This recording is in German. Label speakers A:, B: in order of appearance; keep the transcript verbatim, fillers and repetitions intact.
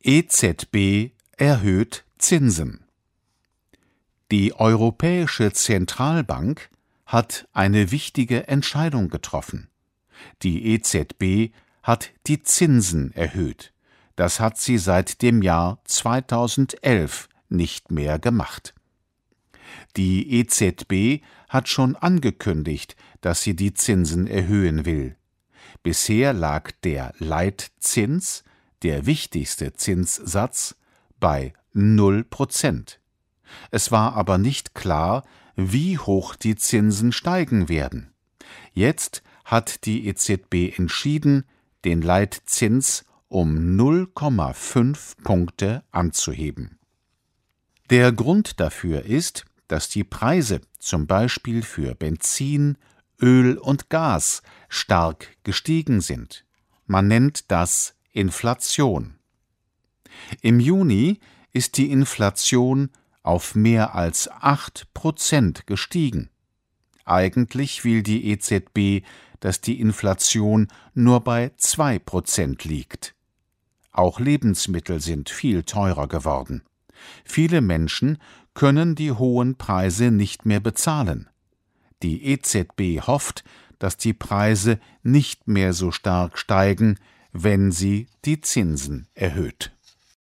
A: E Z B erhöht Zinsen. Die Europäische Zentralbank hat eine wichtige Entscheidung getroffen. Die E Z B hat die Zinsen erhöht. Das hat sie seit dem Jahr zweitausendelf nicht mehr gemacht. Die E Z B hat schon angekündigt, dass sie die Zinsen erhöhen will. Bisher lag der Leitzins, der wichtigste Zinssatz, bei null Prozent. Es war aber nicht klar, wie hoch die Zinsen steigen werden. Jetzt hat die E Z B entschieden, den Leitzins um null Komma fünf Punkte anzuheben. Der Grund dafür ist, dass die Preise zum Beispiel für Benzin, Öl und Gas stark gestiegen sind. Man nennt das Inflation. Im Juni ist die Inflation auf mehr als acht Prozent gestiegen. Eigentlich will die E Z B, dass die Inflation nur bei zwei Prozent liegt. Auch Lebensmittel sind viel teurer geworden. Viele Menschen können die hohen Preise nicht mehr bezahlen. Die E Z B hofft, dass die Preise nicht mehr so stark steigen, wenn sie die Zinsen erhöht.